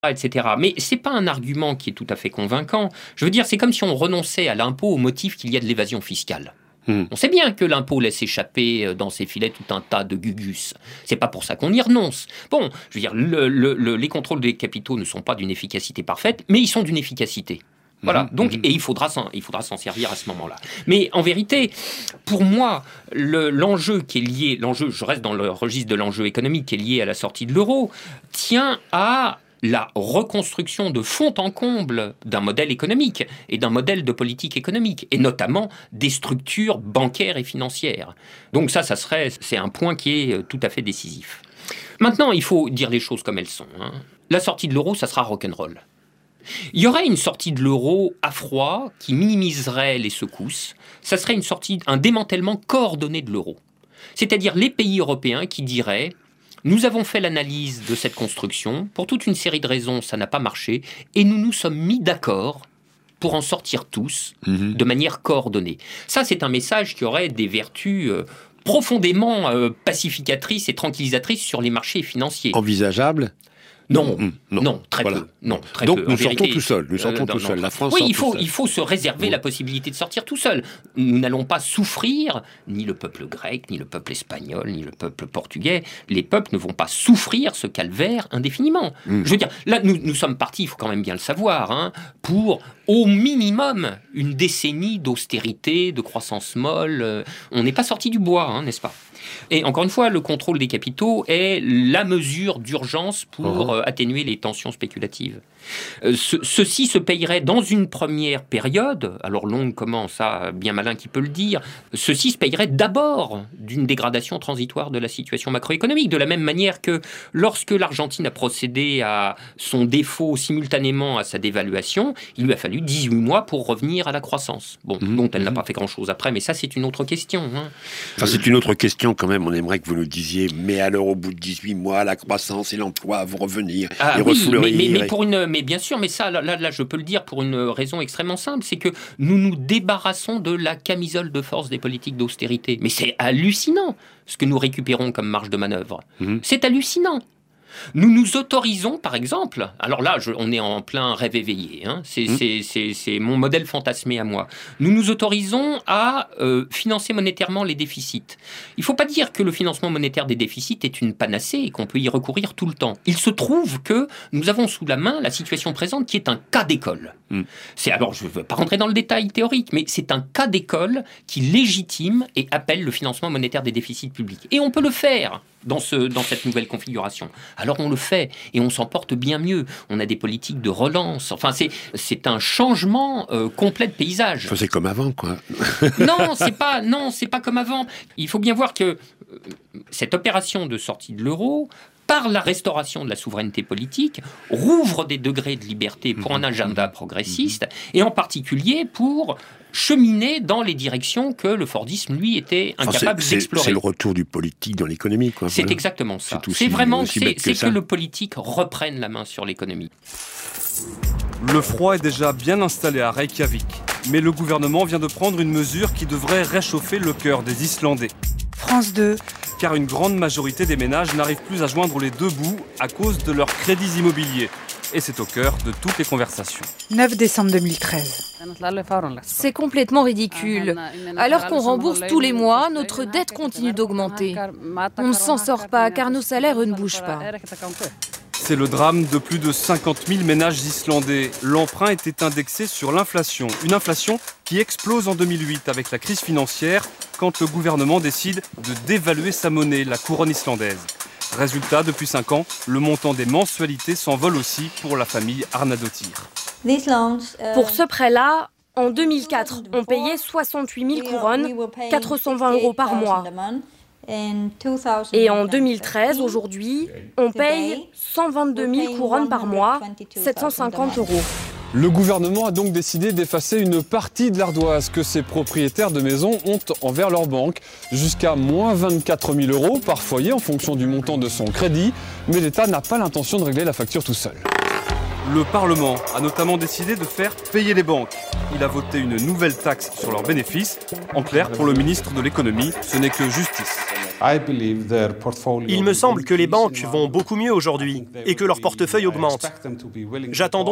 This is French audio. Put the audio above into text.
etc. Mais ce n'est pas un argument qui est tout à fait convaincant. Je veux dire, c'est comme si on renonçait à l'impôt au motif qu'il y a de l'évasion fiscale. On sait bien que l'impôt laisse échapper dans ses filets tout un tas de gugus. C'est pas pour ça qu'on y renonce. Bon, je veux dire, les contrôles des capitaux ne sont pas d'une efficacité parfaite, mais ils sont d'une efficacité. Voilà, donc, et il faudra s'en servir à ce moment-là. Mais en vérité, pour moi, l'enjeu qui est lié, je reste dans le registre de l'enjeu économique qui est lié à la sortie de l'euro, tient à la reconstruction de fond en comble d'un modèle économique et d'un modèle de politique économique, et notamment des structures bancaires et financières. Donc c'est un point qui est tout à fait décisif. Maintenant, il faut dire les choses comme elles sont. La sortie de l'euro, ça sera rock'n'roll. Il y aurait une sortie de l'euro à froid qui minimiserait les secousses. Ça serait un démantèlement coordonné de l'euro. C'est-à-dire les pays européens qui diraient: nous avons fait l'analyse de cette construction, pour toute une série de raisons, ça n'a pas marché, et nous nous sommes mis d'accord pour en sortir tous de manière coordonnée. Ça, c'est un message qui aurait des vertus profondément pacificatrices et tranquillisatrices sur les marchés financiers. Envisageable ? Non, très peu. Donc nous sortons tout seuls. La France oui, sort il faut se réserver la possibilité de sortir tout seul. Nous n'allons pas souffrir, ni le peuple grec, ni le peuple espagnol, ni le peuple portugais. Les peuples ne vont pas souffrir ce calvaire indéfiniment. Je veux dire, là, nous sommes partis, il faut quand même bien le savoir, pour au minimum une décennie d'austérité, de croissance molle. On n'est pas sorti du bois, n'est-ce pas ? Et encore une fois, le contrôle des capitaux est la mesure d'urgence pour atténuer les tensions spéculatives. Ceci se payerait dans une première période, alors longue comment, ça, bien malin qui peut le dire, ceci se payerait d'abord d'une dégradation transitoire de la situation macroéconomique, de la même manière que lorsque l'Argentine a procédé à son défaut simultanément à sa dévaluation, il lui a fallu 18 mois pour revenir à la croissance. Bon, dont elle n'a pas fait grand-chose après, mais ça c'est une autre question. Enfin, c'est une autre question quand même, on aimerait que vous nous disiez, mais alors au bout de 18 mois, la croissance et l'emploi vont revenir et refleurir. Mais bien sûr, mais ça, là, je peux le dire pour une raison extrêmement simple, c'est que nous nous débarrassons de la camisole de force des politiques d'austérité. Mais c'est hallucinant ce que nous récupérons comme marge de manœuvre. C'est hallucinant. Nous nous autorisons, par exemple, alors là, on est en plein rêve éveillé, c'est mon modèle fantasmé à moi. Nous nous autorisons à financer monétairement les déficits. Il ne faut pas dire que le financement monétaire des déficits est une panacée et qu'on peut y recourir tout le temps. Il se trouve que nous avons sous la main la situation présente qui est un cas d'école. Alors, je ne veux pas rentrer dans le détail théorique, mais c'est un cas d'école qui légitime et appelle le financement monétaire des déficits publics. Et on peut le faire dans cette nouvelle configuration. Alors on le fait et on s'en porte bien mieux. On a des politiques de relance. Enfin, c'est un changement complet de paysage. C'est comme avant, quoi. Non, c'est pas comme avant. Il faut bien voir que cette opération de sortie de l'euro, par la restauration de la souveraineté politique, rouvre des degrés de liberté pour un agenda progressiste, et en particulier pour cheminer dans les directions que le Fordisme, lui, était incapable d'explorer. C'est le retour du politique dans l'économie, quoi. C'est exactement ça. C'est que le politique reprenne la main sur l'économie. Le froid est déjà bien installé à Reykjavik, mais le gouvernement vient de prendre une mesure qui devrait réchauffer le cœur des Islandais. France 2. Car une grande majorité des ménages n'arrivent plus à joindre les deux bouts à cause de leurs crédits immobiliers. Et c'est au cœur de toutes les conversations. 9 décembre 2013. C'est complètement ridicule. Alors qu'on rembourse tous les mois, notre dette continue d'augmenter. On ne s'en sort pas car nos salaires ne bougent pas. C'est le drame de plus de 50 000 ménages islandais. L'emprunt était indexé sur l'inflation. Une inflation qui explose en 2008 avec la crise financière quand le gouvernement décide de dévaluer sa monnaie, la couronne islandaise. Résultat, depuis 5 ans, le montant des mensualités s'envole aussi pour la famille Arnadottir. Pour ce prêt-là, en 2004, on payait 68 000 couronnes, 420 € par mois. Et en 2013, aujourd'hui, on paye 122 000 couronnes par mois, 750 €. Le gouvernement a donc décidé d'effacer une partie de l'ardoise que ces propriétaires de maisons ont envers leur banque, jusqu'à moins 24 000 € par foyer en fonction du montant de son crédit, mais l'État n'a pas l'intention de régler la facture tout seul. Le Parlement a notamment décidé de faire payer les banques. Il a voté une nouvelle taxe sur leurs bénéfices. En clair, pour le ministre de l'économie, ce n'est que justice. Il me semble que les banques vont beaucoup mieux aujourd'hui et que leur portefeuille augmente. J'attends donc